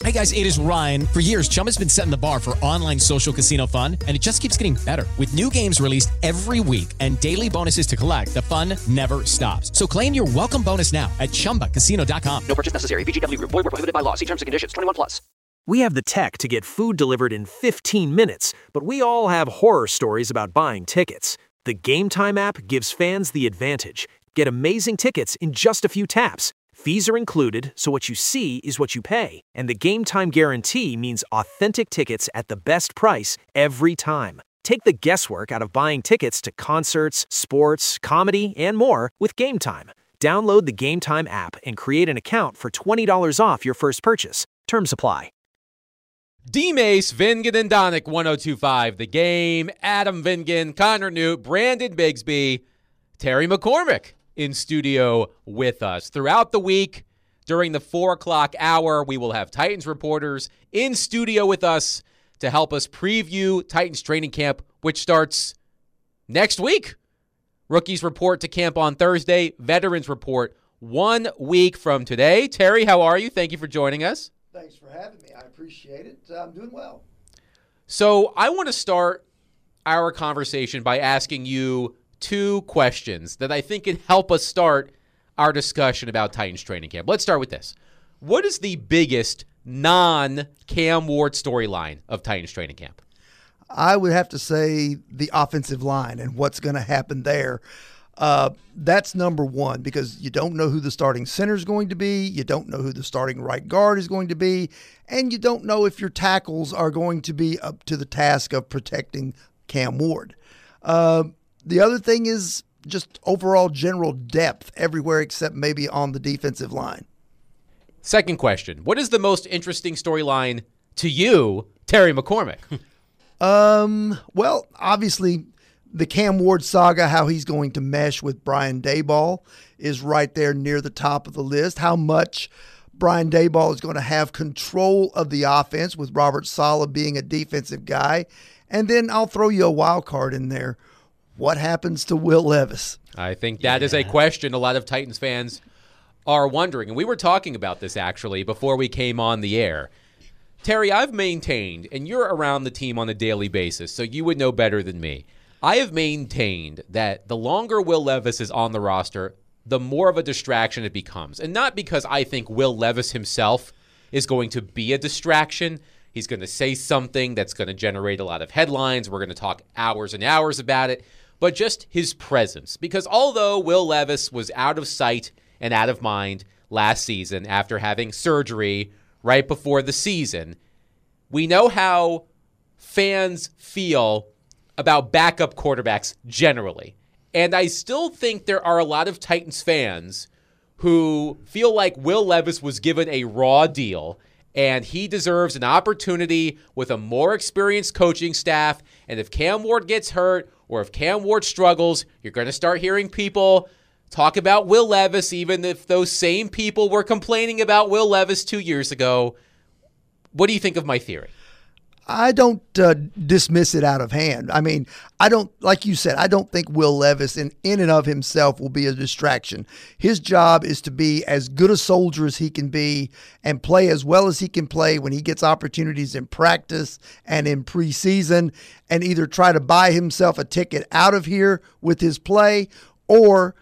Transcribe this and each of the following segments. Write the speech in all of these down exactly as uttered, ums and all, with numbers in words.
Hey guys, it is Ryan. For years, Chumba's been setting the bar for online social casino fun, and it just keeps getting better. With new games released every week and daily bonuses to collect, the fun never stops. So claim your welcome bonus now at chumba casino dot com. No purchase necessary. V G W Group. Void where prohibited by law. See terms and conditions. twenty-one plus. We have the tech to get food delivered in fifteen minutes, but we all have horror stories about buying tickets. The Game Time app gives fans the advantage. Get amazing tickets in just a few taps. Fees are included, so what you see is what you pay. And the Game Time guarantee means authentic tickets at the best price every time. Take the guesswork out of buying tickets to concerts, sports, comedy, and more with Game Time. Download the Game Time app and create an account for twenty dollars off your first purchase. Terms apply. D-Mace, Vingan, and Donick, one oh two point five The Game. Adam Vingan, Connor Newt, Brandon Bigsby, Terry McCormick in studio with us. Throughout the week, during the four o'clock hour, we will have Titans reporters in studio with us to help us preview Titans training camp, which starts next week. Rookies report to camp on Thursday. Veterans report one week from today. Terry, how are you? Thank you for joining us. Thanks for having me. I appreciate it. I'm doing well. So I want to start our conversation by asking you two questions that I think can help us start our discussion about Titans training camp. Let's start with this. What is the biggest non-Cam Ward storyline of Titans training camp? I would have to say the offensive line and what's going to happen there. Uh, that's number one, because you don't know who the starting center is going to be. You don't know who the starting right guard is going to be. And you don't know if your tackles are going to be up to the task of protecting Cam Ward. Uh, the other thing is just overall general depth everywhere except maybe on the defensive line. Second question. What is the most interesting storyline to you, Terry McCormick? um, well, obviously the Cam Ward saga, how he's going to mesh with Brian Daboll, is right there near the top of the list. How much Brian Daboll is going to have control of the offense with Robert Saleh being a defensive guy. And then I'll throw you a wild card in there. What happens to Will Levis? I think that yeah. is a question a lot of Titans fans are wondering. And we were talking about this actually before we came on the air. Terry, I've maintained, and you're around the team on a daily basis, so you would know better than me. I have maintained that the longer Will Levis is on the roster, the more of a distraction it becomes. And not because I think Will Levis himself is going to be a distraction. He's going to say something that's going to generate a lot of headlines. We're going to talk hours and hours about it. But just his presence. Because although Will Levis was out of sight and out of mind last season after having surgery right before the season, we know how fans feel about backup quarterbacks generally. And I still think there are a lot of Titans fans who feel like Will Levis was given a raw deal and he deserves an opportunity with a more experienced coaching staff. And if Cam Ward gets hurt or if Cam Ward struggles, you're going to start hearing people talk about Will Levis, even if those same people were complaining about Will Levis two years ago. What do you think of my theory? I don't uh, dismiss it out of hand. I mean, I don't, like you said, I don't think Will Levis in, in and of himself will be a distraction. His job is to be as good a soldier as he can be and play as well as he can play when he gets opportunities in practice and in preseason, and either try to buy himself a ticket out of here with his play or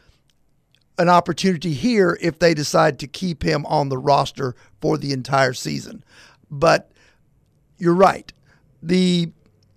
an opportunity here if they decide to keep him on the roster for the entire season. But you're right. The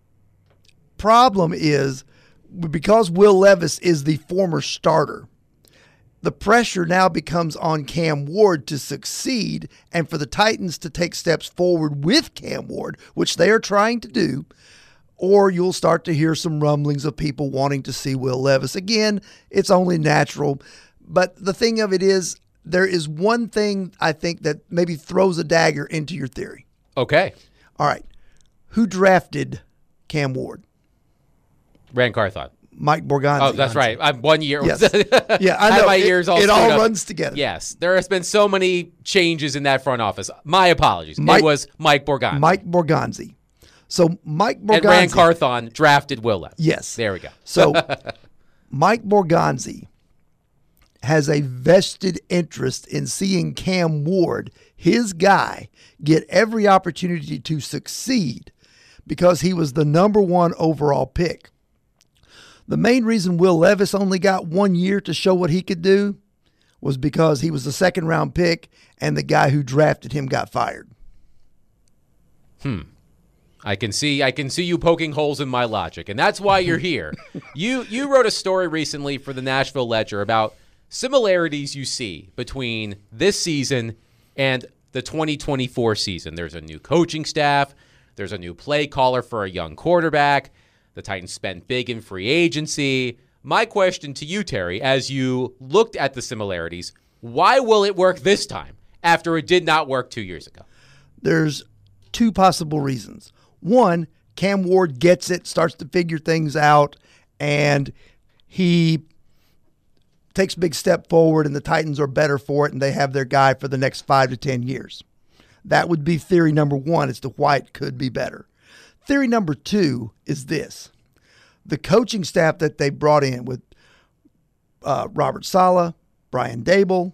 problem is because Will Levis is the former starter, the pressure now becomes on Cam Ward to succeed and for the Titans to take steps forward with Cam Ward, which they are trying to do, or you'll start to hear some rumblings of people wanting to see Will Levis. Again, it's only natural. But the thing of it is, there is one thing I think that maybe throws a dagger into your theory. Okay. All right. Who drafted Cam Ward? Rand Carthon. Mike Borgonzi. Oh, that's right. I'm one year. Yes. Yeah, I know. My it years all it all up. runs together. Yes. There has been so many changes in that front office. My apologies. Mike, it was Mike Borgonzi. Mike Borgonzi. So Mike Borgonzi. And Rand Carthon drafted Will Levis. Yes. There we go. So Mike Borgonzi has a vested interest in seeing Cam Ward, his guy, get every opportunity to succeed because he was the number one overall pick. The main reason Will Levis only got one year to show what he could do was because he was a second round pick and the guy who drafted him got fired. Hmm. I can see I can see you poking holes in my logic, and that's why you're here. you you wrote a story recently for the Nashville Ledger about similarities you see between this season and the twenty twenty-four season. There's a new coaching staff. There's a new play caller for a young quarterback. The Titans spent big in free agency. My question to you, Terry, as you looked at the similarities, why will it work this time after it did not work two years ago? There's two possible reasons. One, Cam Ward gets it, starts to figure things out, and he takes a big step forward, and the Titans are better for it, and they have their guy for the next five to ten years. That would be theory number one as to why it could be better. Theory number two is this. The coaching staff that they brought in with uh, Robert Saleh, Brian Dable,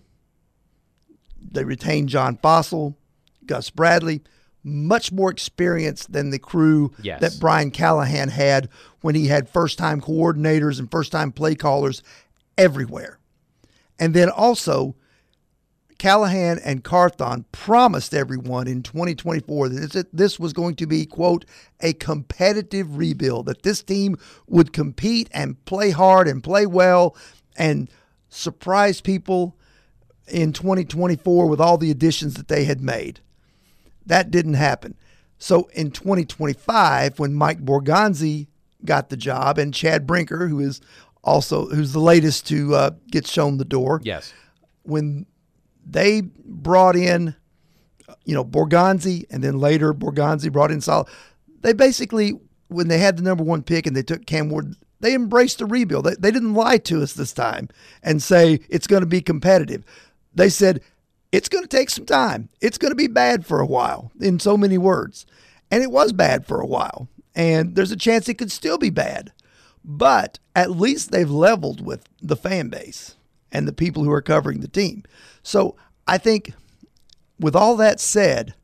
they retained John Fossil, Gus Bradley, much more experience than the crew yes. that Brian Callahan had when he had first-time coordinators and first-time play callers everywhere. And then also, Callahan and Carthon promised everyone in twenty twenty-four that this was going to be, quote, a competitive rebuild, that this team would compete and play hard and play well and surprise people in twenty twenty-four with all the additions that they had made. That didn't happen. So in twenty twenty-five, when Mike Borgonzi got the job and Chad Brinker, who is also who's the latest to uh, get shown the door, yes, when they brought in, you know, Borgonzi, and then later Borgonzi brought in Saleh, they basically, when they had the number one pick and they took Cam Ward, they embraced the rebuild. They, they didn't lie to us this time and say it's going to be competitive. They said, it's going to take some time. It's going to be bad for a while, in so many words. And it was bad for a while. And there's a chance it could still be bad. But at least they've leveled with the fan base and the people who are covering the team. So I think with all that said,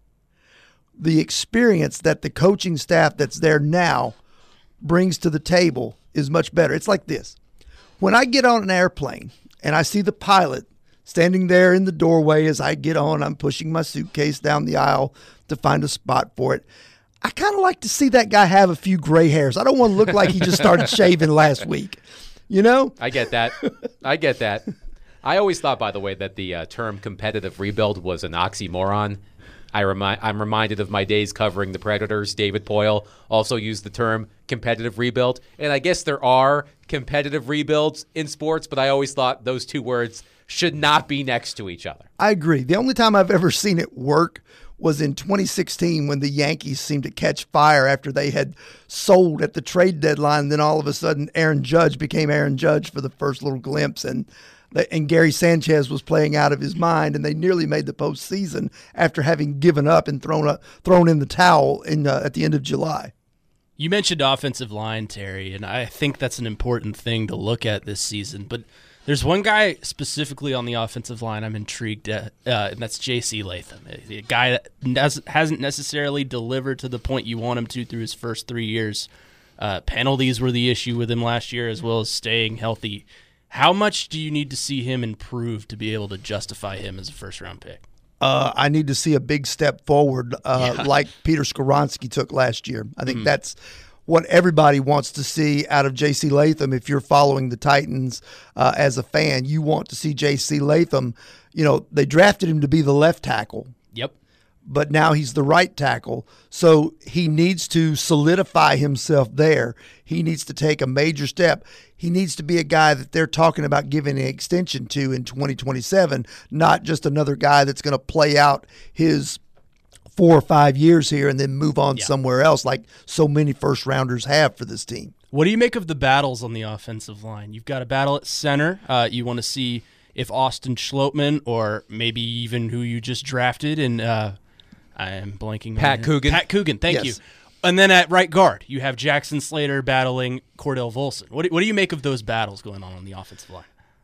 the experience that the coaching staff that's there now brings to the table is much better. It's like this. When I get on an airplane and I see the pilot standing there in the doorway as I get on, I'm pushing my suitcase down the aisle to find a spot for it. I kind of like to see that guy have a few gray hairs. I don't want to look like he just started shaving last week. You know? I get that. I get that. I always thought, by the way, that the uh, term competitive rebuild was an oxymoron. I remi- I'm reminded of my days covering the Predators. David Poyle also used the term competitive rebuild. And I guess there are competitive rebuilds in sports, but I always thought those two words should not be next to each other. I agree. The only time I've ever seen it work was in twenty sixteen when the Yankees seemed to catch fire after they had sold at the trade deadline. And then all of a sudden, Aaron Judge became Aaron Judge for the first little glimpse. And and Gary Sanchez was playing out of his mind, and they nearly made the postseason after having given up and thrown up, thrown in the towel in uh, at the end of July. You mentioned offensive line, Terry, and I think that's an important thing to look at this season. But there's one guy specifically on the offensive line I'm intrigued at, uh, and that's J C Latham, a guy that doesn't, hasn't necessarily delivered to the point you want him to through his first three years. Uh, penalties were the issue with him last year, as well as staying healthy. How much do you need to see him improve to be able to justify him as a first-round pick? Uh, I need to see a big step forward uh, yeah. like Peter Skoronski took last year. I think mm. that's what everybody wants to see out of J C Latham. If you're following the Titans uh, as a fan, you want to see J C Latham. You know, they drafted him to be the left tackle. Yep. But now he's the right tackle. So he needs to solidify himself there. He needs to take a major step. He needs to be a guy that they're talking about giving an extension to in twenty twenty-seven, not just another guy that's going to play out his four or five years here and then move on yeah. somewhere else like so many first-rounders have for this team. What do you make of the battles on the offensive line? You've got a battle at center. Uh, you want to see if Austin Schlottman or maybe even who you just drafted and uh, – I am blanking. Pat Coogan. Pat Coogan, thank yes. you. And then at right guard, you have Jackson Slater battling Cordell Volson. What do, what do you make of those battles going on on the offensive line?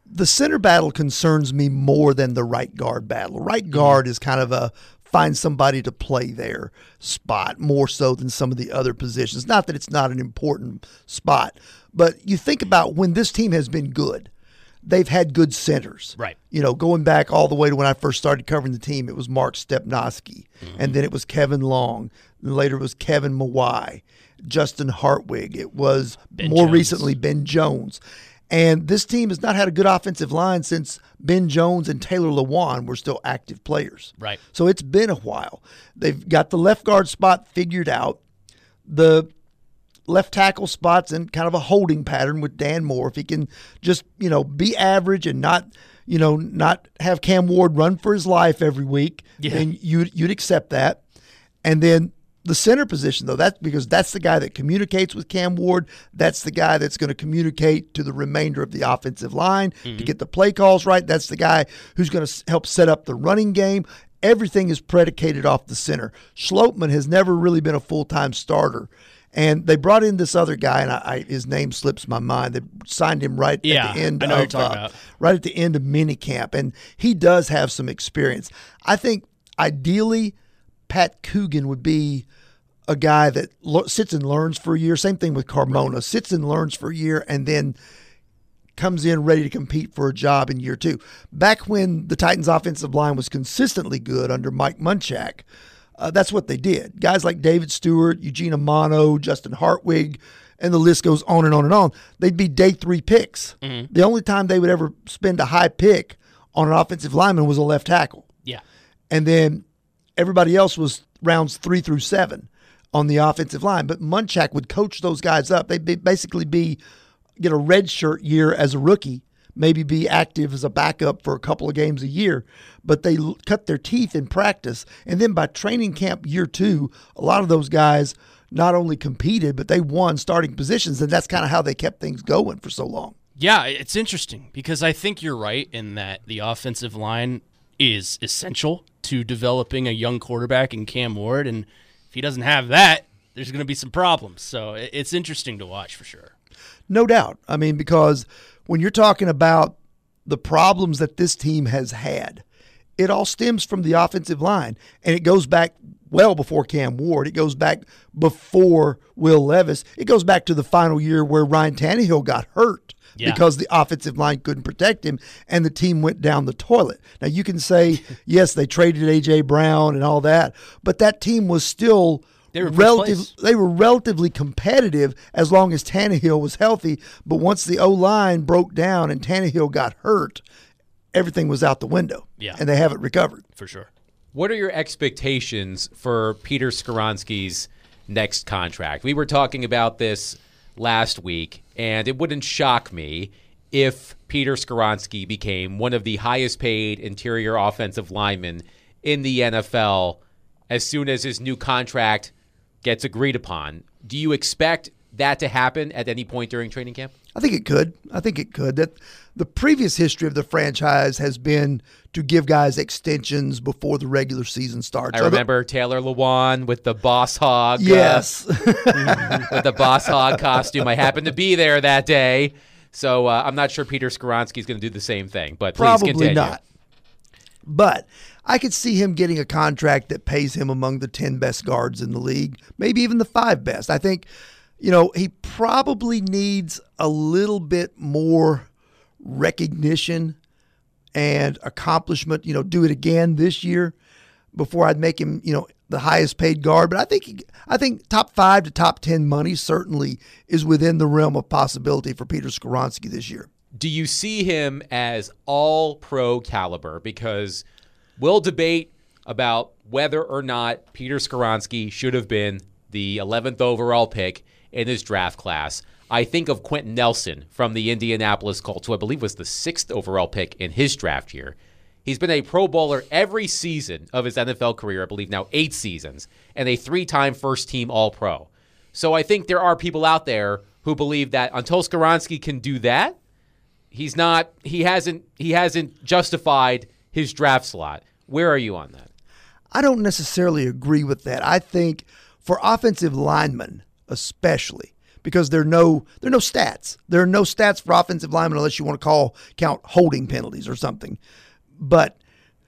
The center battle concerns me more than the right guard battle. Right guard is kind of a find somebody to play their spot more so than some of the other positions. Not that it's not an important spot, but you think about when this team has been good, they've had good centers. Right. You know, going back all the way to when I first started covering the team, it was Mark Stepnoski, mm-hmm. and then it was Kevin Long, and later it was Kevin Mawai, Justin Hartwig. It was Ben more Jones. recently Ben Jones. And this team has not had a good offensive line since Ben Jones and Taylor Lewan were still active players. Right. So it's been a while. They've got the left guard spot figured out. The left tackle spot's in kind of a holding pattern with Dan Moore. If he can just, you know, be average and not, you know, not have Cam Ward run for his life every week, yeah. then you'd, you'd accept that. And then the center position, though, that's because that's the guy that communicates with Cam Ward. That's the guy that's going to communicate to the remainder of the offensive line mm-hmm. to get the play calls right. That's the guy who's going to help set up the running game. Everything is predicated off the center. Schlotman has never really been a full-time starter. And they brought in this other guy, and I, I, his name slips my mind. They signed him right yeah, at the end I know of you're talking uh, about. right at the end of minicamp, and he does have some experience. I think ideally, Pat Coogan would be a guy that lo- sits and learns for a year. Same thing with Carmona. Sits and learns for a year and then comes in ready to compete for a job in year two. Back when the Titans' offensive line was consistently good under Mike Munchak, uh, that's what they did. Guys like David Stewart, Eugene Amano, Justin Hartwig, and the list goes on and on and on. They'd be day three picks. Mm-hmm. The only time they would ever spend a high pick on an offensive lineman was a left tackle. Yeah. And then everybody else was rounds three through seven on the offensive line. But Munchak would coach those guys up. They'd be basically be get a red shirt year as a rookie, maybe be active as a backup for a couple of games a year, but they l- cut their teeth in practice. And then by training camp year two, a lot of those guys not only competed, but they won starting positions, and that's kind of how they kept things going for so long. Yeah, it's interesting because I think you're right in that the offensive line is essential to developing a young quarterback in Cam Ward, and if he doesn't have that, there's going to be some problems. So it's interesting to watch for sure. No doubt. I mean, because when you're talking about the problems that this team has had, it all stems from the offensive line, and it goes back well before Cam Ward. It goes back before Will Levis. It goes back to the final year where Ryan Tannehill got hurt yeah. because the offensive line couldn't protect him, and the team went down the toilet. Now, you can say, yes, they traded A J. Brown and all that, but that team was still they were, relative, they were relatively competitive as long as Tannehill was healthy, but once the O-line broke down and Tannehill got hurt, everything was out the window, yeah. and they haven't recovered. For sure. What are your expectations for Peter Skoronski's next contract? We were talking about this last week, and it wouldn't shock me if Peter Skoronski became one of the highest paid interior offensive linemen in the N F L as soon as his new contract gets agreed upon. Do you expect that to happen at any point during training camp? I think it could. I think it could. That the previous history of the franchise has been to give guys extensions before the regular season starts. I remember Taylor Lewan with the Boss Hog. Yes. Uh, with the Boss Hog costume. I happened to be there that day. So uh, I'm not sure Peter Skoronski is going to do the same thing, but please Probably continue. not. But I could see him getting a contract that pays him among the ten best guards in the league, maybe even the five best. I think, you know, he probably needs a little bit more recognition and accomplishment, you know, do it again this year before I'd make him, you know, the highest paid guard. But I think I think top five to top ten money certainly is within the realm of possibility for Peter Skoronski this year. Do you see him as all-pro caliber? Because we'll debate about whether or not Peter Skoronski should have been the eleventh overall pick in his draft class. I think of Quentin Nelson from the Indianapolis Colts, who I believe was the sixth overall pick in his draft year. He's been a Pro Bowler every season of his N F L career, I believe now eight seasons, and a three-time first-team All-Pro. So I think there are people out there who believe that until Skoronski can do that, he's not. He hasn't. He hasn't justified his draft slot. Where are you on that? I don't necessarily agree with that. I think for offensive linemen, especially, because there are no there are no stats. There are no stats for offensive linemen unless you want to call count holding penalties or something. But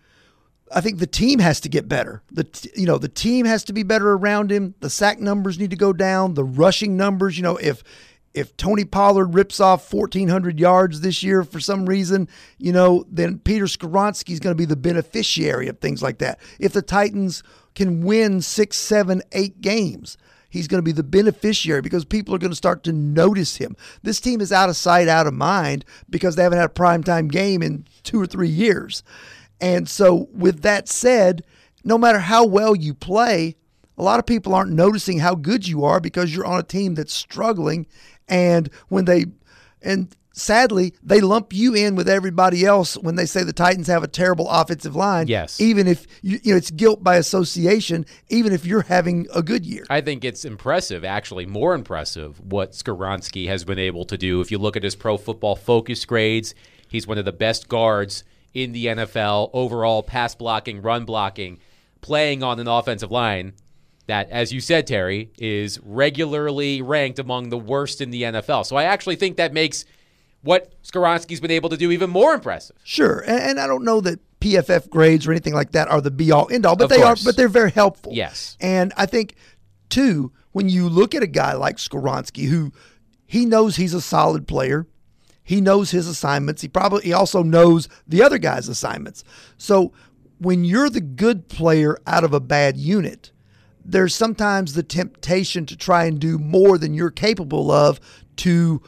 I think the team has to get better. The t- you know the team has to be better around him. The sack numbers need to go down. The rushing numbers, you know, if if Tony Pollard rips off fourteen hundred yards this year for some reason, you know, then Peter Skoronski is going to be the beneficiary of things like that. If the Titans can win six, seven, eight games, he's going to be the beneficiary because people are going to start to notice him. This team is out of sight, out of mind because they haven't had a primetime game in two or three years. And so with that said, no matter how well you play, a lot of people aren't noticing how good you are because you're on a team that's struggling. And when they, and sadly, they lump you in with everybody else when they say the Titans have a terrible offensive line. Yes. Even if, you, you know, it's guilt by association, even if you're having a good year. I think it's impressive, actually more impressive, what Skoronski has been able to do. If you look at his Pro Football Focus grades, he's one of the best guards in the N F L, overall pass blocking, run blocking, playing on an offensive line that, as you said, Terry, is regularly ranked among the worst in the N F L. So I actually think that makes what Skoronski's been able to do even more impressive. Sure, and, and I don't know that P F F grades or anything like that are the be-all, end-all, but Of they course. are. But they're very helpful. Yes. And I think, too, when you look at a guy like Skoronski, who he knows he's a solid player, he knows his assignments. He probably he also knows the other guy's assignments. So when you're the good player out of a bad unit, there's sometimes the temptation to try and do more than you're capable of to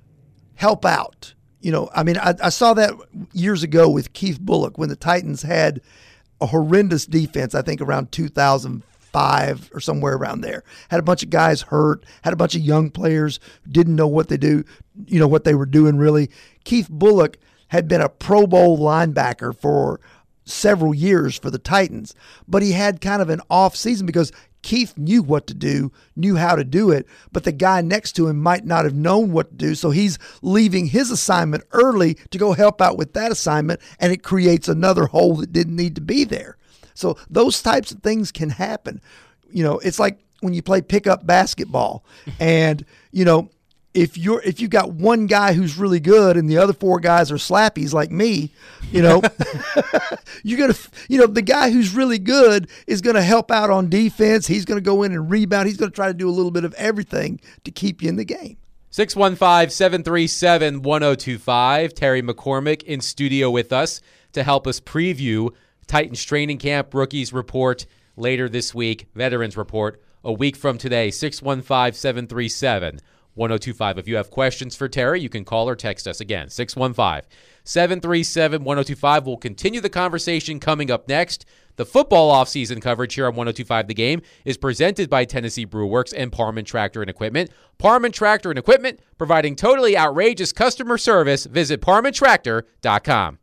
help out. You know, I mean, I, I saw that years ago with Keith Bullock when the Titans had a horrendous defense, I think around two thousand five or somewhere around there. Had a bunch of guys hurt, had a bunch of young players who didn't know what they do, you know, what they were doing really. Keith Bullock had been a Pro Bowl linebacker for several years for the Titans, but he had kind of an off season because Keith knew what to do, knew how to do it, but the guy next to him might not have known what to do, so he's leaving his assignment early to go help out with that assignment, and it creates another hole that didn't need to be there. So those types of things can happen. You know, it's like when you play pickup basketball and, you know, if you're if you got one guy who's really good and the other four guys are slappies like me, you know, you're going to, you know, the guy who's really good is going to help out on defense. He's going to go in and rebound. He's going to try to do a little bit of everything to keep you in the game. six one five, seven three seven, one oh two five. Terry McCormick in studio with us to help us preview Titans training camp, rookies report later this week, veterans report a week from today. Six one five, seven three seven, one oh two five. If you have questions for Terry, you can call or text us again. six one five, seven three seven, one oh two five. We'll continue the conversation coming up next. The football offseason coverage here on one oh two five The Game is presented by Tennessee Brew Works and Parman Tractor and Equipment. Parman Tractor and Equipment, providing totally outrageous customer service. Visit parman tractor dot com.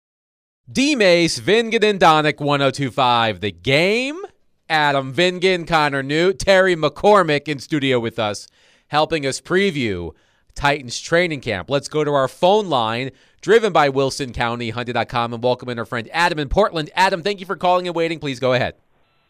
D-Mace, Vingan and Donick, one oh two five The Game. Adam Vingan, Connor Newt, Terry McCormick in studio with us, helping us preview Titans training camp. Let's go to our phone line, driven by Wilson County, Hyundai dot com, and welcome in our friend Adam in Portland. Adam, thank you for calling and waiting. Please go ahead.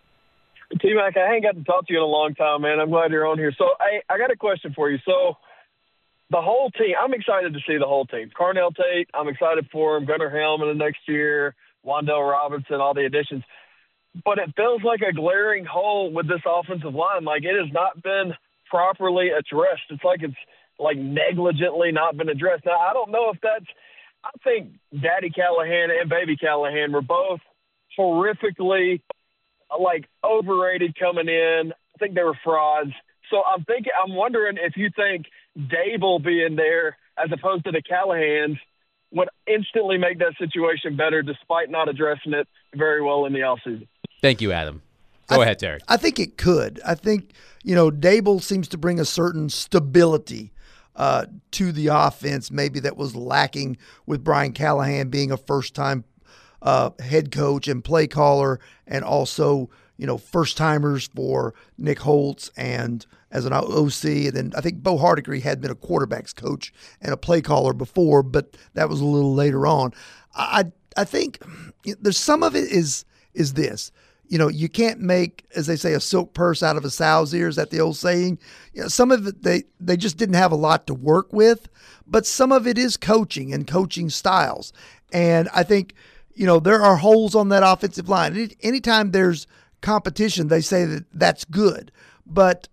T-Mac, I ain't got to talk to you in a long time, man. I'm glad you're on here. So I, I got a question for you. So the whole team, I'm excited to see the whole team. Carnell Tate, I'm excited for him. Gunnar Helm in the next year, Wandale Robinson, all the additions. But it feels like a glaring hole with this offensive line. Like it has not been properly addressed. It's like it's like negligently not been addressed. Now, I don't know if that's – I think Daddy Callahan and Baby Callahan were both horrifically, like, overrated coming in. I think they were frauds. So I'm thinking – I'm wondering if you think Dable being there as opposed to the Callahans would instantly make that situation better despite not addressing it very well in the offseason. Thank you, Adam. Go I, ahead, Terry. I think it could. I think, you know, Dable seems to bring a certain stability uh, to the offense, maybe that was lacking with Brian Callahan being a first-time uh, head coach and play caller, and also, you know, first-timers for Nick Holtz and as an O C. And then I think Bo Hardigree had been a quarterback's coach and a play caller before, but that was a little later on. I I think there's some of it is is this. you know, you can't make, as they say, a silk purse out of a sow's ears, that the old saying. You know, some of it, they, they just didn't have a lot to work with, but some of it is coaching and coaching styles. And I think, you know, there are holes on that offensive line. Any, anytime there's competition, they say that that's good. But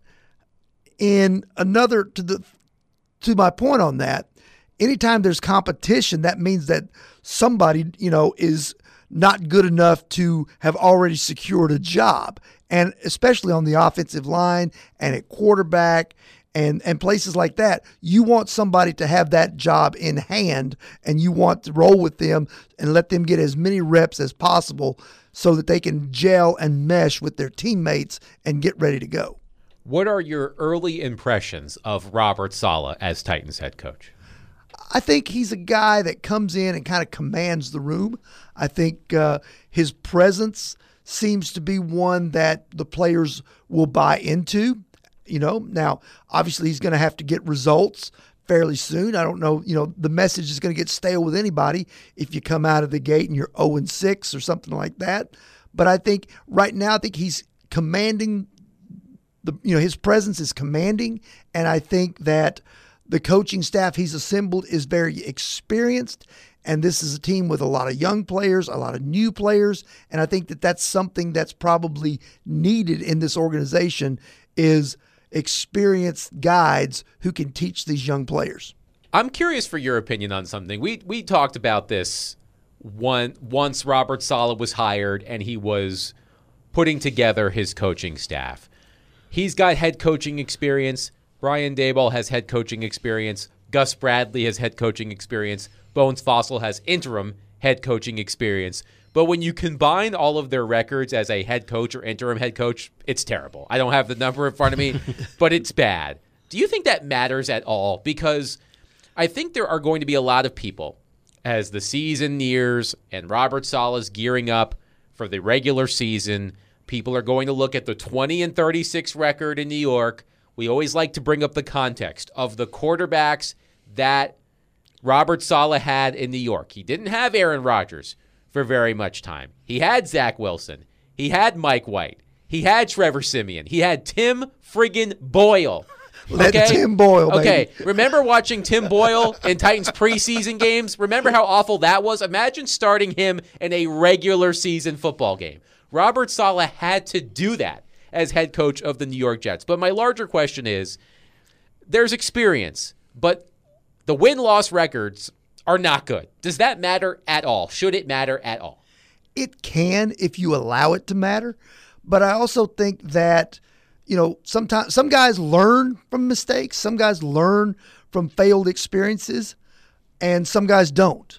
in another, to the to my point on that, anytime there's competition, that means that somebody, you know, is not good enough to have already secured a job. And especially on the offensive line and at quarterback and, and places like that, you want somebody to have that job in hand, and you want to roll with them and let them get as many reps as possible so that they can gel and mesh with their teammates and get ready to go. What are your early impressions of Robert Saleh as Titans head coach? I think he's a guy that comes in and kind of commands the room. I think uh, his presence seems to be one that the players will buy into. You know, now, obviously he's going to have to get results fairly soon. I don't know, you know, the message is going to get stale with anybody if you come out of the gate and you're oh and six or something like that. But I think right now, I think he's commanding the, you know, his presence is commanding. And I think that the coaching staff he's assembled is very experienced. And this is a team with a lot of young players, a lot of new players. And I think that that's something that's probably needed in this organization is experienced guides who can teach these young players. I'm curious for your opinion on something. We we talked about this one once Robert Saleh was hired and he was putting together his coaching staff. He's got head coaching experience. Brian Daboll has head coaching experience. Gus Bradley has head coaching experience. Bones Fossil has interim head coaching experience. But when you combine all of their records as a head coach or interim head coach, it's terrible. I don't have the number in front of me, but it's bad. Do you think that matters at all? Because I think there are going to be a lot of people as the season nears and Robert Saleh's gearing up for the regular season. People are going to look at the twenty and thirty-six record in New York. We always like to bring up the context of the quarterbacks that Robert Saleh had in New York. He didn't have Aaron Rodgers for very much time. He had Zach Wilson. He had Mike White. He had Trevor Siemian. He had Tim friggin' Boyle. Let Okay? Tim Boyle, Okay, baby. remember watching Tim Boyle in Titans preseason games? Remember how awful that was? Imagine starting him in a regular season football game. Robert Saleh had to do that as head coach of the New York Jets. But my larger question is, there's experience, but the win-loss records are not good. Does that matter at all? Should it matter at all? It can if you allow it to matter. But I also think that, you know, sometimes some guys learn from mistakes. Some guys learn from failed experiences, and some guys don't.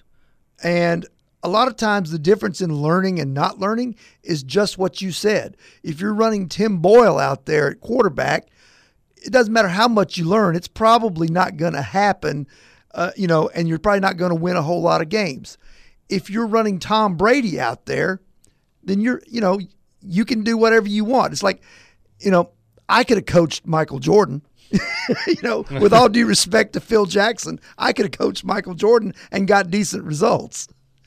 And a lot of times the difference in learning and not learning is just what you said. If you're running Tim Boyle out there at quarterback, it doesn't matter how much you learn. It's probably not going to happen, uh, you know, and you're probably not going to win a whole lot of games. If you're running Tom Brady out there, then you're, you know, you can do whatever you want. It's like, you know, I could have coached Michael Jordan. You know, with all due respect to Phil Jackson, I could have coached Michael Jordan and got decent results.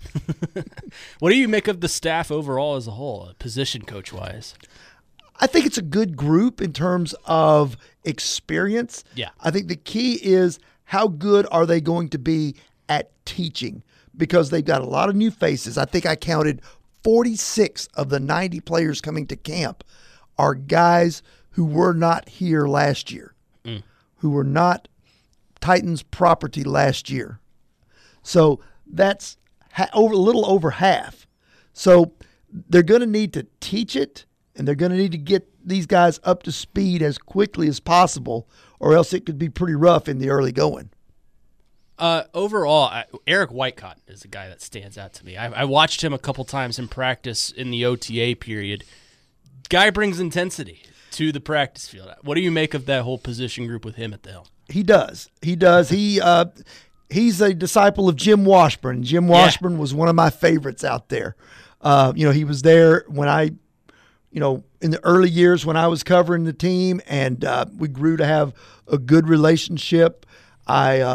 What do you make of the staff overall as a whole, position coach-wise? I think it's a good group in terms of experience. Yeah. I think the key is how good are they going to be at teaching, because they've got a lot of new faces. I think I counted forty-six of the ninety players coming to camp are guys who were not here last year, mm. who were not Titans property last year. So that's ha- over a little over half. So they're going to need to teach it, and they're going to need to get these guys up to speed as quickly as possible, or else it could be pretty rough in the early going. Uh, overall, I, Eric Whitecott is a guy that stands out to me. I, I watched him a couple times in practice in the O T A period. Guy brings intensity to the practice field. What do you make of that whole position group with him at the helm? He does. He does. He uh, he's a disciple of Jim Washburn. Jim Washburn yeah. was one of my favorites out there. Uh, you know, he was there when I, you know, in the early years when I was covering the team, and uh, we grew to have a good relationship. I, uh,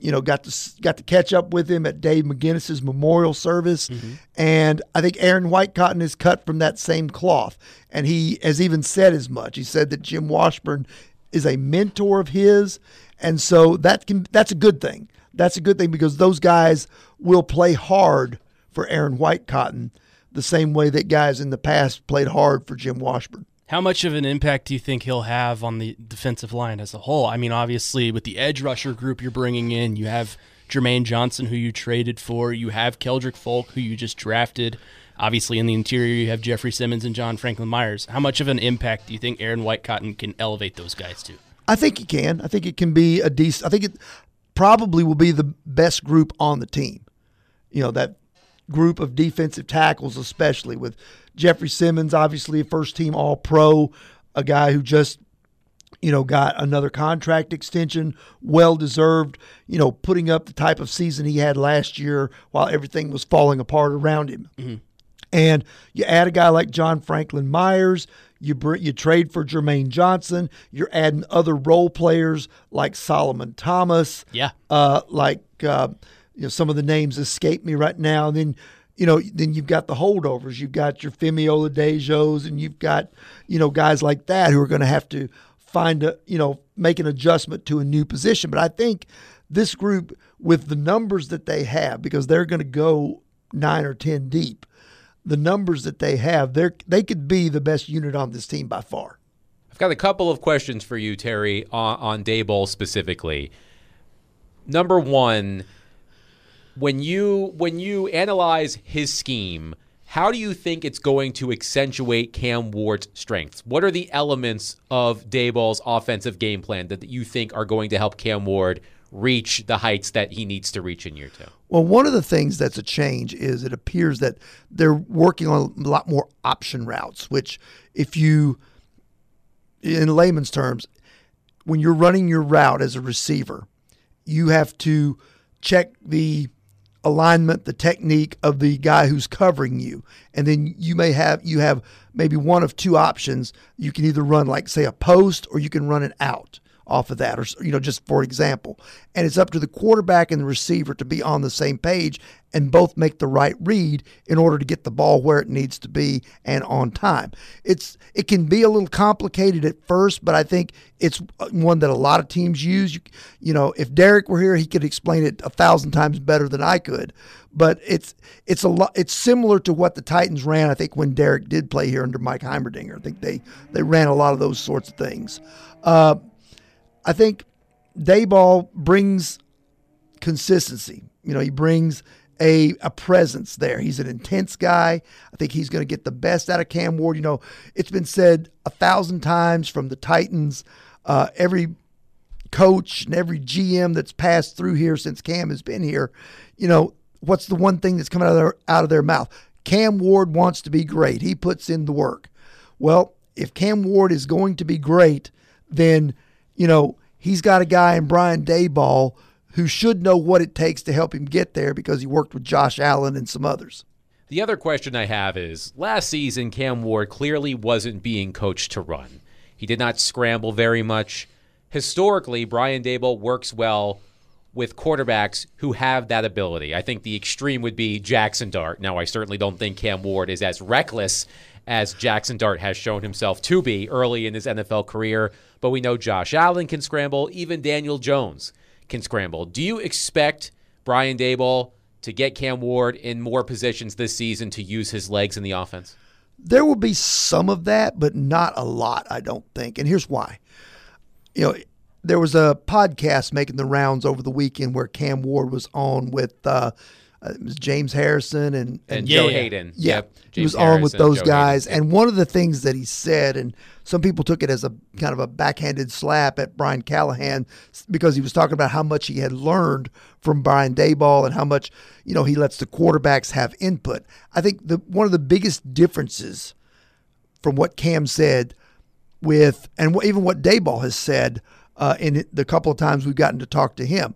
you know, got to got to catch up with him at Dave McGinnis's memorial service, mm-hmm. and I think Aaron Whitecotton is cut from that same cloth, and he has even said as much. He said that Jim Washburn is a mentor of his, and so that can that's a good thing. That's a good thing because those guys will play hard for Aaron Whitecotton the same way that guys in the past played hard for Jim Washburn. How much of an impact do you think he'll have on the defensive line as a whole? I mean, obviously, with the edge rusher group you're bringing in, you have Jermaine Johnson, who you traded for. You have Keldrick Folk, who you just drafted. Obviously, in the interior, you have Jeffrey Simmons and John Franklin Myers. How much of an impact do you think Aaron Whitecotton can elevate those guys to? I think he can. I think it can be a decent – I think it probably will be the best group on the team. You know, that group of defensive tackles especially with – Jeffrey Simmons, obviously a first-team All-Pro, a guy who just, you know, got another contract extension, well-deserved, you know, putting up the type of season he had last year while everything was falling apart around him. Mm-hmm. And you add a guy like John Franklin Myers, you br- you trade for Jermaine Johnson, you're adding other role players like Solomon Thomas, yeah, uh, like uh, you know, some of the names escape me right now, and then. You know, then you've got the holdovers. You've got your Femi Oladejos, and you've got, you know, guys like that who are going to have to find a, you know, make an adjustment to a new position. But I think this group, with the numbers that they have, because they're going to go nine or ten deep, the numbers that they have, they they could be the best unit on this team by far. I've got a couple of questions for you, Terry, on, on Daboll specifically. Number one. When you when you analyze his scheme, how do you think it's going to accentuate Cam Ward's strengths? What are the elements of Daboll's offensive game plan that you think are going to help Cam Ward reach the heights that he needs to reach in year two? Well, one of the things that's a change is it appears that they're working on a lot more option routes, which if you, in layman's terms, when you're running your route as a receiver, you have to check the alignment, the technique of the guy who's covering you. And then you may have, you have maybe one of two options. You can either run like, say, a post, or you can run it out off of that, or, you know, just for example. And it's up to the quarterback and the receiver to be on the same page and both make the right read in order to get the ball where it needs to be and on time. It's it can be a little complicated at first, but I think it's one that a lot of teams use. You, you know, if Derek were here, he could explain it a thousand times better than I could. But it's it's a lot. It's similar to what the Titans ran, I think, when Derek did play here under Mike Heimerdinger. I think they they ran a lot of those sorts of things. Uh, I think Daboll brings consistency. You know, he brings a a presence there. He's an intense guy. I think he's going to get the best out of Cam Ward. You know, it's been said a thousand times from the Titans, uh, every coach and every G M that's passed through here since Cam has been here, you know, what's the one thing that's coming out of their, out of their mouth? Cam Ward wants to be great. He puts in the work. Well, if Cam Ward is going to be great, then you know, he's got a guy in Brian Daboll who should know what it takes to help him get there because he worked with Josh Allen and some others. The other question I have is, last season, Cam Ward clearly wasn't being coached to run. He did not scramble very much. Historically, Brian Daboll works well with quarterbacks who have that ability. I think the extreme would be Jackson Dart. Now, I certainly don't think Cam Ward is as reckless as Jackson Dart has shown himself to be early in his N F L career, but we know Josh Allen can scramble. Even Daniel Jones can scramble. Do you expect Brian Daboll to get Cam Ward in more positions this season to use his legs in the offense? There will be some of that, but not a lot, I don't think. And here's why. You know, there was a podcast making the rounds over the weekend where Cam Ward was on with uh, uh, it was James Harrison and, and, and yeah, Joe Hayden. Yeah, yep. he was Harrison, on with those Joe guys. Hayden. And one of the things that he said, and some people took it as a kind of a backhanded slap at Brian Callahan because he was talking about how much he had learned from Brian Daboll and how much, you know, he lets the quarterbacks have input. I think the one of the biggest differences from what Cam said with, and even what Daboll has said uh, in the couple of times we've gotten to talk to him,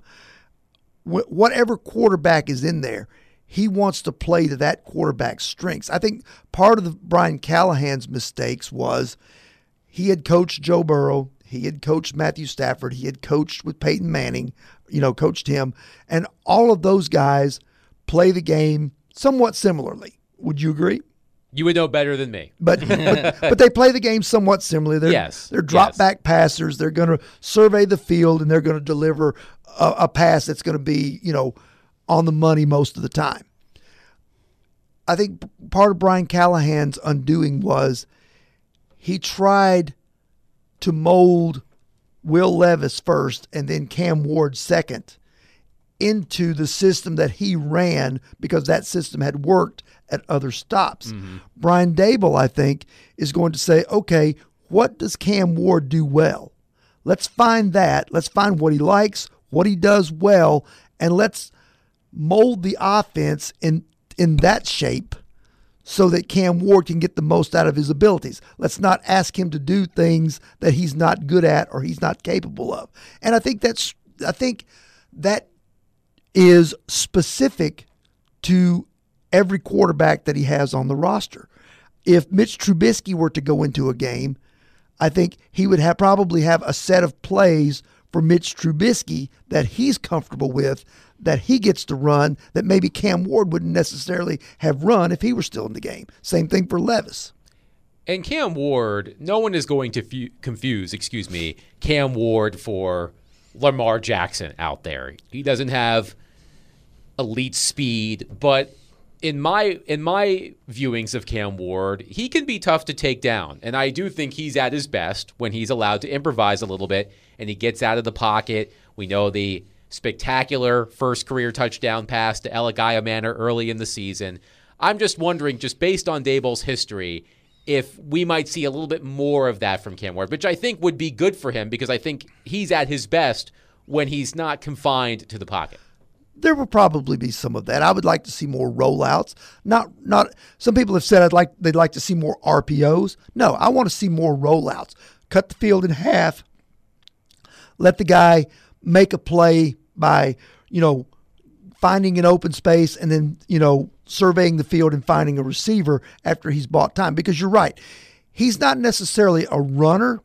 wh- whatever quarterback is in there, he wants to play to that quarterback's strengths. I think part of the, Brian Callahan's mistakes was he had coached Joe Burrow. He had coached Matthew Stafford. He had coached with Peyton Manning, you know, coached him. And all of those guys play the game somewhat similarly. Would you agree? You would know better than me. But but, but they play the game somewhat similarly. They're, yes. They're drop yes. back passers. They're going to survey the field, and they're going to deliver a, a pass that's going to be, you know, on the money most of the time. I think part of Brian Callahan's undoing was he tried to mold Will Levis first and then Cam Ward second into the system that he ran because that system had worked at other stops. Mm-hmm. Brian Daboll, I think, is going to say, okay, what does Cam Ward do well? Let's find that. Let's find what he likes, what he does well, and let's mold the offense in, in that shape so that Cam Ward can get the most out of his abilities. Let's not ask him to do things that he's not good at or he's not capable of. And I think that's I think that is specific to every quarterback that he has on the roster. If Mitch Trubisky were to go into a game, I think he would have probably have a set of plays for Mitch Trubisky that he's comfortable with, that he gets to run, that maybe Cam Ward wouldn't necessarily have run if he were still in the game. Same thing for Levis. And Cam Ward, no one is going to fu- confuse, excuse me, Cam Ward for Lamar Jackson out there. He doesn't have elite speed, but in my in my viewings of Cam Ward, he can be tough to take down. And I do think he's at his best when he's allowed to improvise a little bit and he gets out of the pocket. We know the spectacular first career touchdown pass to Eligaya Manor early in the season. I'm just wondering, just based on Daboll's history, if we might see a little bit more of that from Cam Ward, which I think would be good for him because I think he's at his best when he's not confined to the pocket. There will probably be some of that. I would like to see more rollouts. Not, not. Some people have said I'd like they'd like to see more R P Os. No, I want to see more rollouts. Cut the field in half. Let the guy make a play by, you know, finding an open space and then, you know, surveying the field and finding a receiver after he's bought time. Because you're right, he's not necessarily a runner,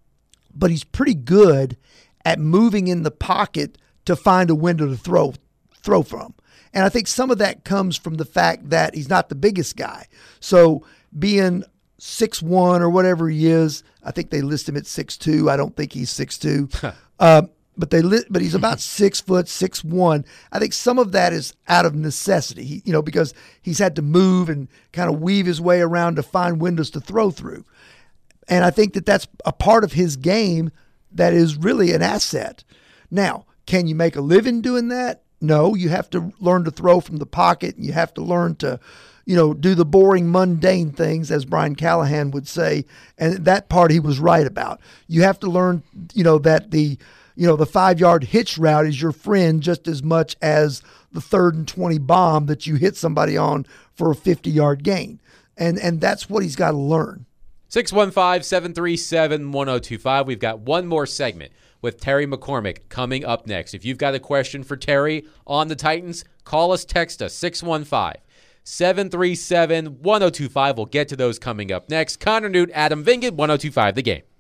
but he's pretty good at moving in the pocket to find a window to throw. throw from. And I think some of that comes from the fact that he's not the biggest guy. So being six one or whatever he is, I think they list him at six two. I don't think he's six two. uh, but they li- but he's about six foot, six one. I think some of that is out of necessity, he, you know, because he's had to move and kind of weave his way around to find windows to throw through. And I think that that's a part of his game that is really an asset. Now, can you make a living doing that? No, you have to learn to throw from the pocket, and you have to learn to, you know, do the boring, mundane things, as Brian Callahan would say, and that part he was right about. You have to learn, you know, that the, you know, the five-yard hitch route is your friend just as much as the third and twenty bomb that you hit somebody on for a fifty-yard gain, and and that's what he's got to learn. six one five, seven three seven, one oh two five. We've got one more segment with Terry McCormick coming up next. If you've got a question for Terry on the Titans, call us, text us, six one five, seven three seven, one oh two five. We'll get to those coming up next. Connor Newt, Adam Vingan, one oh two five The Game.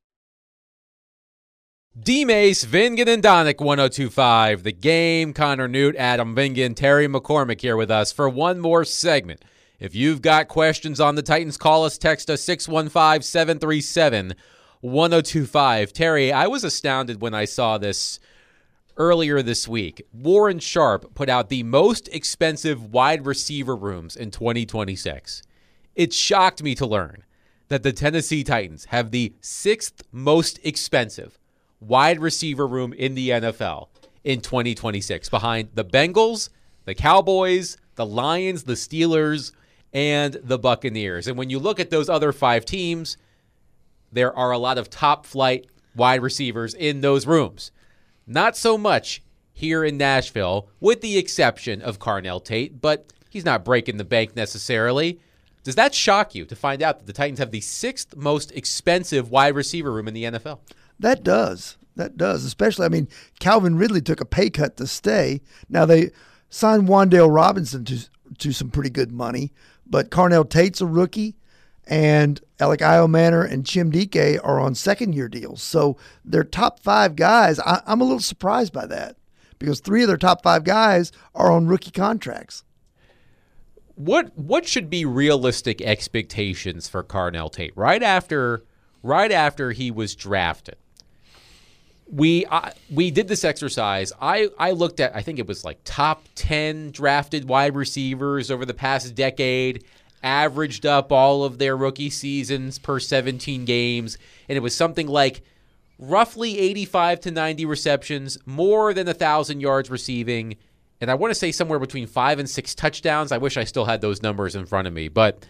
D-Mace, Vingan, and Donick, one oh two five The Game. Connor Newt, Adam Vingan, Terry McCormick here with us for one more segment. If you've got questions on the Titans, call us, text us, six one five, seven three seven, one oh two five. Terry, I was astounded when I saw this earlier this week. Warren Sharp put out the most expensive wide receiver rooms in twenty twenty-six. It shocked me to learn that the Tennessee Titans have the sixth most expensive wide receiver room in the N F L in twenty twenty-six, behind the Bengals, the Cowboys, the Lions, the Steelers, and the Buccaneers. And when you look at those other five teams, there are a lot of top-flight wide receivers in those rooms. Not so much here in Nashville, with the exception of Carnell Tate, but he's not breaking the bank necessarily. Does that shock you to find out that the Titans have the sixth most expensive wide receiver room in the N F L? That does. That does. Especially, I mean, Calvin Ridley took a pay cut to stay. Now, they signed Wan'Dale Robinson to, to some pretty good money, but Carnell Tate's a rookie. And Alec Iomanner and Chim Dike are on second-year deals. So their top five guys, I, I'm a little surprised by that because three of their top five guys are on rookie contracts. What what should be realistic expectations for Carnell Tate right after right after he was drafted? We I, we did this exercise. I, I looked at, I think it was like top ten drafted wide receivers over the past decade, averaged up all of their rookie seasons per seventeen games, and it was something like roughly eighty-five to ninety receptions, more than one thousand yards receiving, and I want to say somewhere between five and six touchdowns. I wish I still had those numbers in front of me. But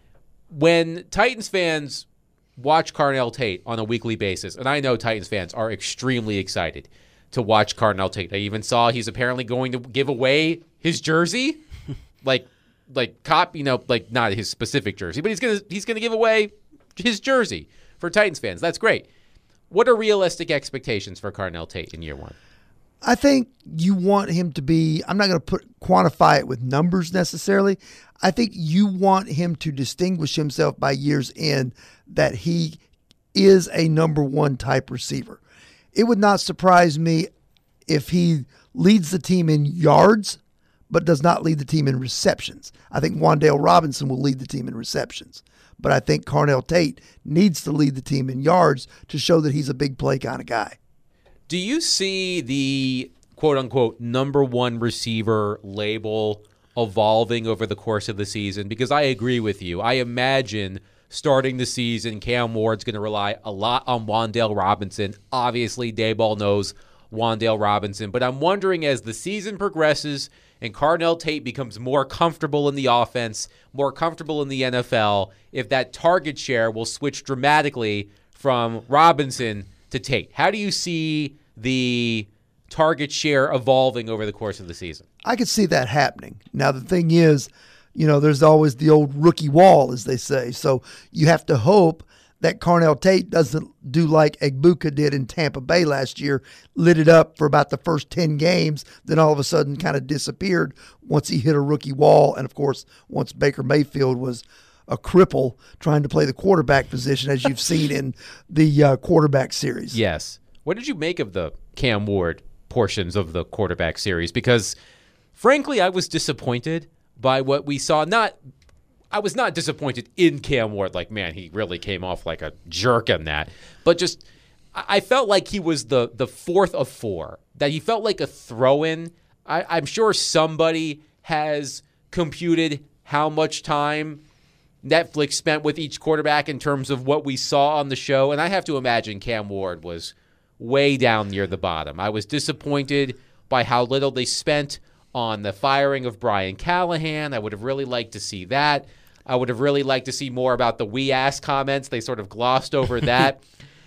when Titans fans watch Carnell Tate on a weekly basis, and I know Titans fans are extremely excited to watch Carnell Tate. I even saw he's apparently going to give away his jersey, like like cop, you know, like not his specific jersey, but he's gonna he's gonna give away his jersey for Titans fans. That's great. What are realistic expectations for Carnell Tate in year one? I think you want him to be, I'm not going to put quantify it with numbers necessarily. I think you want him to distinguish himself by year's end that he is a number one type receiver. It would not surprise me if he leads the team in yards, but does not lead the team in receptions. I think Wan'Dale Robinson will lead the team in receptions. But I think Carnell Tate needs to lead the team in yards to show that he's a big play kind of guy. Do you see the quote-unquote number one receiver label evolving over the course of the season? Because I agree with you. I imagine starting the season, Cam Ward's going to rely a lot on Wan'Dale Robinson. Obviously, Daboll knows Wan'Dale Robinson. But I'm wondering, as the season progresses and Carnell Tate becomes more comfortable in the offense, more comfortable in the N F L, if that target share will switch dramatically from Robinson to Tate. How do you see the target share evolving over the course of the season? I could see that happening. Now, the thing is, you know, there's always the old rookie wall, as they say. So you have to hope that Carnell Tate doesn't do like Egbuka did in Tampa Bay last year, lit it up for about the first ten games, then all of a sudden kind of disappeared once he hit a rookie wall. And, of course, once Baker Mayfield was a cripple trying to play the quarterback position, as you've seen in the uh, quarterback series. Yes. What did you make of the Cam Ward portions of the quarterback series? Because, frankly, I was disappointed by what we saw. Not, I was not disappointed in Cam Ward. Like, man, he really came off like a jerk in that. But just, I felt like he was the the fourth of four. That he felt like a throw-in. I, I'm sure somebody has computed how much time Netflix spent with each quarterback in terms of what we saw on the show. And I have to imagine Cam Ward was way down near the bottom. I was disappointed by how little they spent on the firing of Brian Callahan. I would have really liked to see that. I would have really liked to see more about the we ask comments. They sort of glossed over that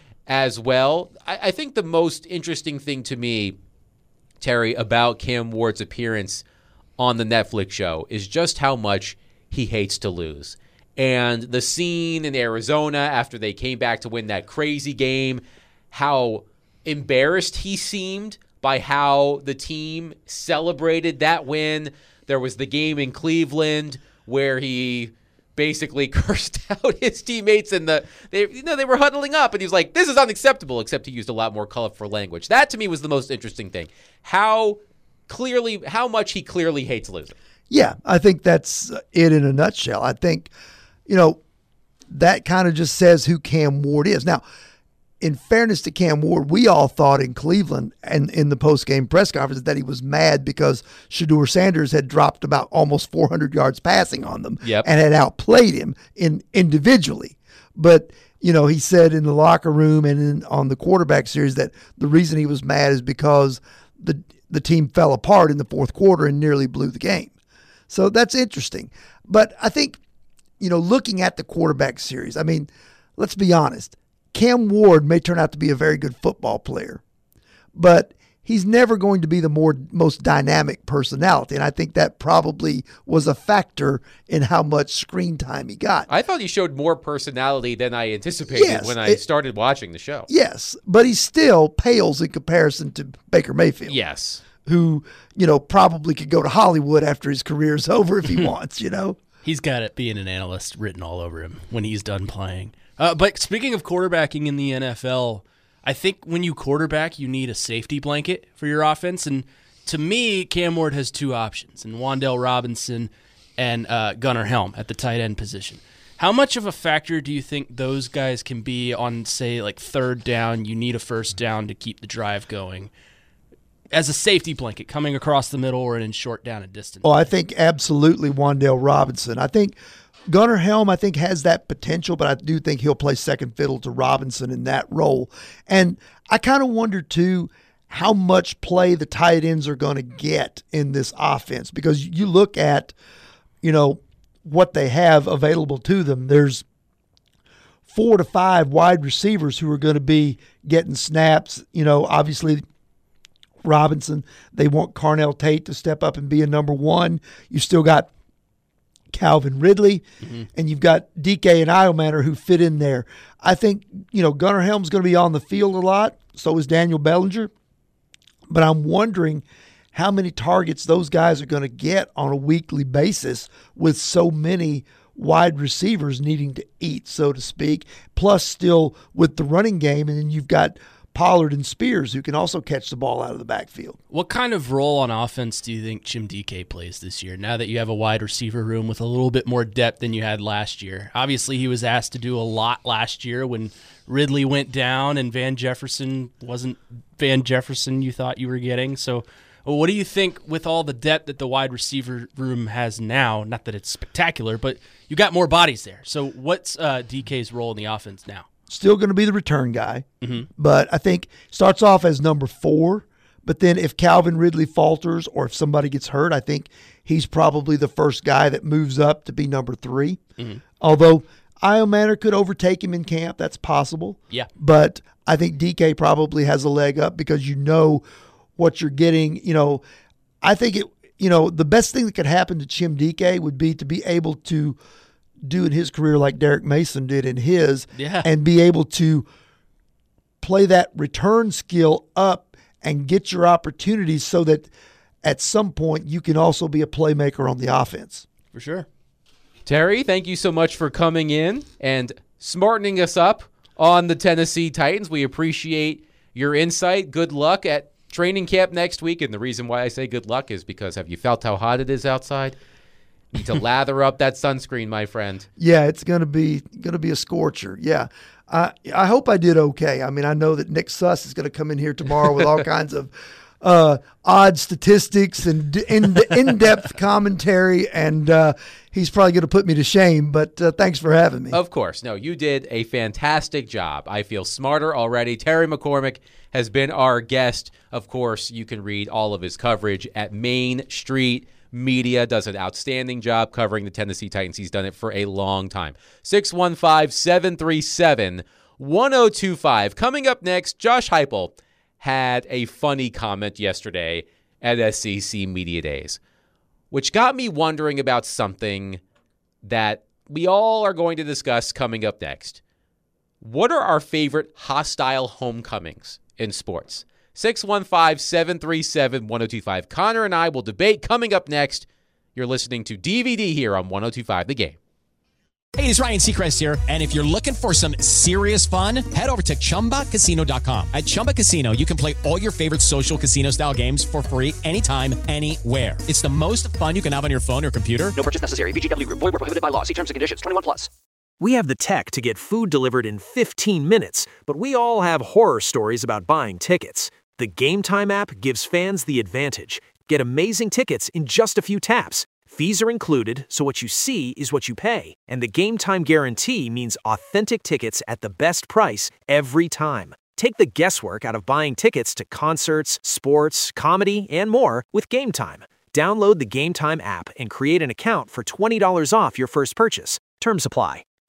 as well. I, I think the most interesting thing to me, Terry, about Cam Ward's appearance on the Netflix show is just how much he hates to lose. And the scene in Arizona after they came back to win that crazy game, how embarrassed he seemed by how the team celebrated that win. There was the game in Cleveland where he basically cursed out his teammates and the they you know they were huddling up and he was like, this is unacceptable, except he used a lot more colorful language. That to me was the most interesting thing. How clearly how much he clearly hates losing. Yeah, I think that's it in a nutshell. I think, you know, that kind of just says who Cam Ward is. Now, in fairness to Cam Ward, we all thought in Cleveland and in the post-game press conference that he was mad because Shedeur Sanders had dropped about almost four hundred yards passing on them yep. and had outplayed him in individually. But, you know, he said in the locker room and in, on the quarterback series that the reason he was mad is because the the team fell apart in the fourth quarter and nearly blew the game. So that's interesting. But I think, you know, looking at the quarterback series, I mean, let's be honest. Cam Ward may turn out to be a very good football player, but he's never going to be the more most dynamic personality. And I think that probably was a factor in how much screen time he got. I thought he showed more personality than I anticipated yes, when I it, started watching the show. Yes, but he still pales in comparison to Baker Mayfield. Yes. Who, you know, probably could go to Hollywood after his career's over if he wants, you know. He's got it being an analyst written all over him when he's done playing. Uh, but speaking of quarterbacking in the N F L, I think when you quarterback, you need a safety blanket for your offense. And to me, Cam Ward has two options, and Wan'Dale Robinson and uh, Gunnar Helm at the tight end position. How much of a factor do you think those guys can be on, say, like third down? You need a first down to keep the drive going as a safety blanket coming across the middle or in short down and distance. Oh, I think absolutely Wan'Dale Robinson. I think Gunnar Helm, I think, has that potential, but I do think he'll play second fiddle to Robinson in that role. And I kind of wonder, too, how much play the tight ends are going to get in this offense, because you look at, you know, what they have available to them. There's four to five wide receivers who are going to be getting snaps. You know, obviously Robinson, they want Carnell Tate to step up and be a number one. You still got Calvin Ridley, mm-hmm. and you've got D K and Iomanner who fit in there. I think, you know, Gunnar Helm's going to be on the field a lot. So is Daniel Bellinger. But I'm wondering how many targets those guys are going to get on a weekly basis with so many wide receivers needing to eat, so to speak, plus still with the running game. And then you've got Pollard and Spears, who can also catch the ball out of the backfield. What kind of role on offense do you think Jim D K plays this year, now that you have a wide receiver room with a little bit more depth than you had last year? Obviously, he was asked to do a lot last year when Ridley went down and Van Jefferson wasn't Van Jefferson you thought you were getting. So what do you think with all the depth that the wide receiver room has now? Not that it's spectacular, but you got more bodies there. So what's uh, D K's role in the offense now? Still going to be the return guy, mm-hmm. but I think starts off as number four. But then if Calvin Ridley falters or if somebody gets hurt, I think he's probably the first guy that moves up to be number three. Mm-hmm. Although Iomanner could overtake him in camp, that's possible. Yeah. But I think D K probably has a leg up because you know what you're getting. You know, I think it. You know, the best thing that could happen to Jim D K would be to be able to do in his career like Derek Mason did in his, yeah. and be able to play that return skill up and get your opportunities so that at some point you can also be a playmaker on the offense. For sure. Terry, thank you so much for coming in and smartening us up on the Tennessee Titans. We appreciate your insight. Good luck at training camp next week. And the reason why I say good luck is because have you felt how hot it is outside? You need to lather up that sunscreen, my friend. Yeah, it's gonna be gonna be a scorcher. Yeah, I I hope I did okay. I mean, I know that Nick Suss is gonna come in here tomorrow with all kinds of uh, odd statistics and in in-depth commentary, and uh, he's probably gonna put me to shame. But uh, thanks for having me. Of course, no, you did a fantastic job. I feel smarter already. Terry McCormick has been our guest. Of course, you can read all of his coverage at Main Street Media. Does an outstanding job covering the Tennessee Titans. He's done it for a long time. six one five, seven three seven, one oh two five. Coming up next, Josh Heupel had a funny comment yesterday at S E C Media Days, which got me wondering about something that we all are going to discuss coming up next. What are our favorite hostile homecomings in sports? six one five, seven three seven, one oh two five. Connor and I will debate coming up next. You're listening to D V D here on one oh two five The Game. Hey, it's Ryan Seacrest here. And if you're looking for some serious fun, head over to Chumba Casino dot com. At Chumba Casino, you can play all your favorite social casino-style games for free anytime, anywhere. It's the most fun you can have on your phone or computer. No purchase necessary. V G W Group. Void where prohibited by law. See terms and conditions. twenty-one plus. We have the tech to get food delivered in fifteen minutes, but we all have horror stories about buying tickets. The Game Time app gives fans the advantage. Get amazing tickets in just a few taps. Fees are included, so what you see is what you pay. And the Game Time guarantee means authentic tickets at the best price every time. Take the guesswork out of buying tickets to concerts, sports, comedy, and more with Game Time. Download the Game Time app and create an account for twenty dollars off your first purchase. Terms apply.